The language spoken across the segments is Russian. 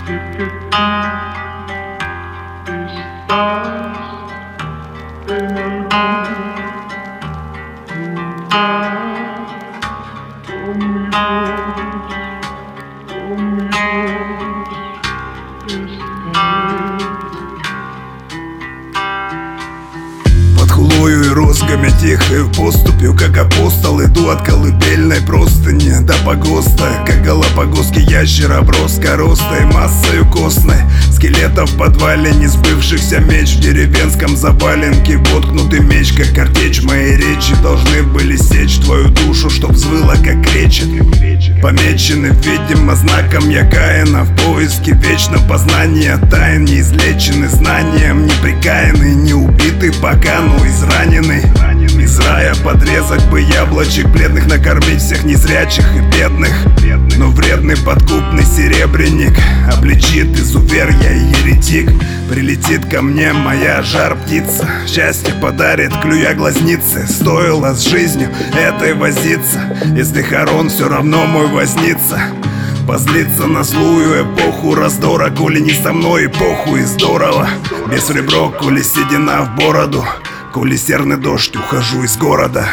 Под хулою и розгами тихою поступью, как апостол, иду от колыбельной простыни до погоста, как галапагосский ящер, оброс коростой, массою костной скелетов в подвале, не сбывшихся меч в деревенском заваленке. Воткнутый меч, как картечь, мои речи должны были сечь твою душу, чтоб взвыла, как кречет. Помечены, видимо, знаком я Каина, в поиске вечном познания тайн, не излечены знанием, не прикаяны, не убиты пока, но изранены. Из рая подрезать бы яблочек бледных, накормить всех незрячих и бедных. Но вредный подкупный серебряник обличит изувер, я и еретик. Прилетит ко мне моя жар-птица, счастье подарит, клюя глазницы. Стоило с жизнью этой возиться, если Харон все равно мой возница. Позлиться на злую эпоху раздора, коли не со мной эпоху и здорово. Без ребро, коли седина в бороду, коли серный дождь, ухожу из города.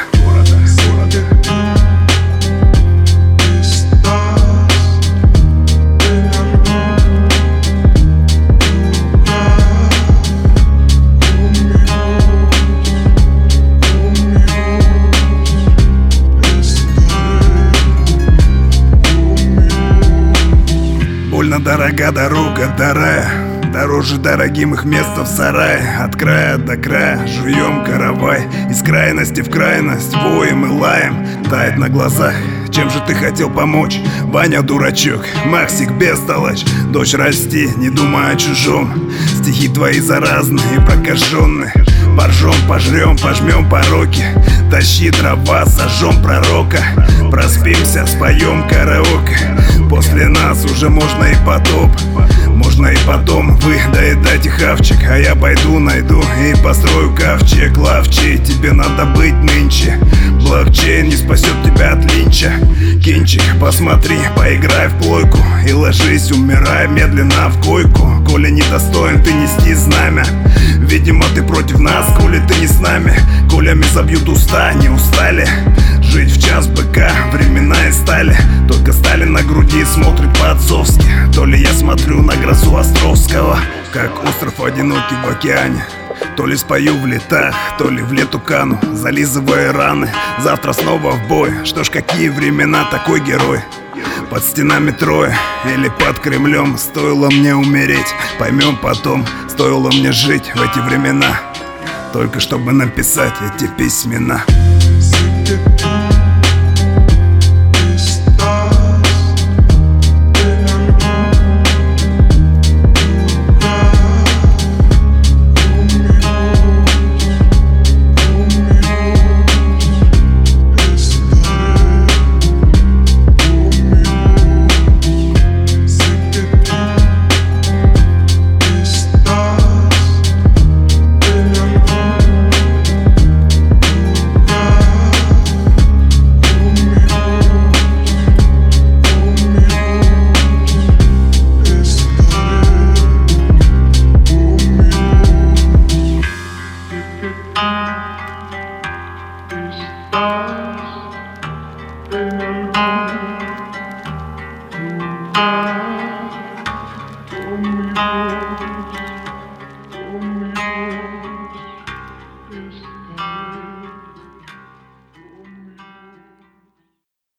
Больно дорога дорога до рая, дороже дорогим их место в сарае. От края до края жуем каравай, из крайности в крайность воем и лаем. Тает на глазах, чем же ты хотел помочь? Ваня дурачок, Максик бестолочь. Дочь, расти, не думай о чужом. Стихи твои заразные и прокаженные. Поржем, пожрем, пожмем пороки. Тащи дрова, сожжем пророка. Проспимся, споем караоке. После нас уже можно и потоп. Можно и потом вы доедайте хавчик, а я пойду найду и построю ковчег. Лавчей, тебе надо быть нынче. Блокчейн не спасет тебя от линча. Кинчик, посмотри, поиграй в плойку и ложись, умирай медленно в койку. Коли недостоин ты нести знамя, видимо ты против нас, коли ты не с нами. Колями забьют уста, не устали жить в час быка, времена и стали. Только Сталин на груди смотрит по-отцовски. То ли я смотрю на грозу Островского, как остров одинокий в океане. То ли спою в летах, то ли в лету кану, зализывая раны. Завтра снова в бой. Что ж, какие времена, такой герой. Под стенами трое или под Кремлем. Стоило мне умереть, поймем потом. Стоило мне жить в эти времена, только чтобы написать эти письмена. Oh,